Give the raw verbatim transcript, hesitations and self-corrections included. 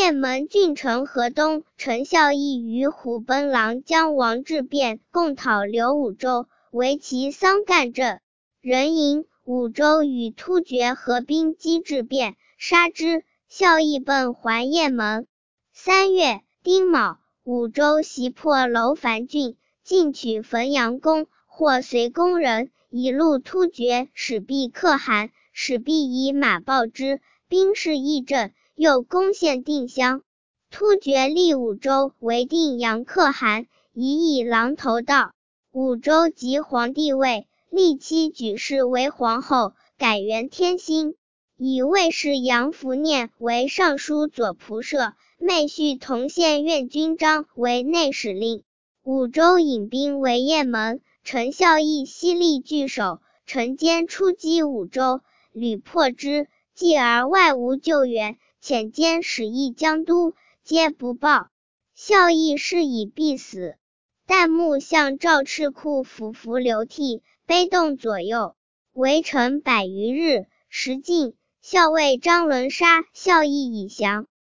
雁门郡城河东，陈孝义与虎贲郎将王志变共讨刘武周，为其丧干镇。人迎武周与突厥合兵击志变，杀之。孝义奔还雁门。三月丁卯，武周袭破楼烦郡，进取汾阳宫，获随宫人，以录突厥使毕可汗，使毕以马报之，兵势益振，又攻陷定襄。突厥立武周为定阳可汗，以以郎头道。武周即皇帝位，立妻举氏为皇后，改元天心，以卫士杨福念为尚书左仆射，妹婿同县院军章为内史令。武周引兵为雁门，陈孝义西力据守，陈坚出击武周，屡破之，继而外无救援，遣坚使役江都，皆不报。孝义是以必死。旦暮向赵赤库俯伏流涕，悲动左右。围城百余日，时尽，校尉张伦杀孝义以降。